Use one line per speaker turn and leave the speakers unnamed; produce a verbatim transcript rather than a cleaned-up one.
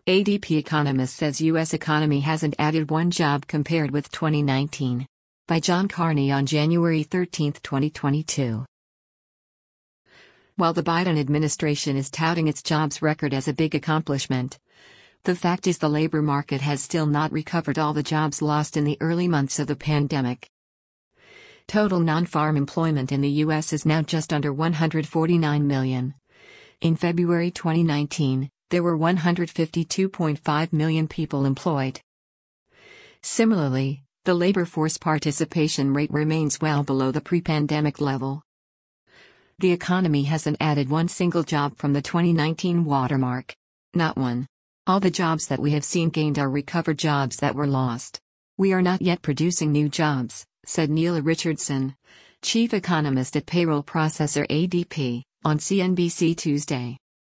A D P economist says U S economy hasn't added one job compared with twenty nineteen. By John Carney on January thirteenth, twenty twenty-two. While the Biden administration is touting its jobs record as a big accomplishment, the fact is the labor market has still not recovered all the jobs lost in the early months of the pandemic. Total non-farm employment in the U S is now just under one hundred forty-nine million. In February twenty nineteen, there were one hundred fifty-two point five million people employed. Similarly, the labor force participation rate remains well below the pre-pandemic level. The economy hasn't added one single job from the twenty nineteen watermark. Not one. All the jobs that we have seen gained are recovered jobs that were lost. We are not yet producing new jobs, said Neil Richardson, chief economist at payroll processor A D P, on C N B C Tuesday.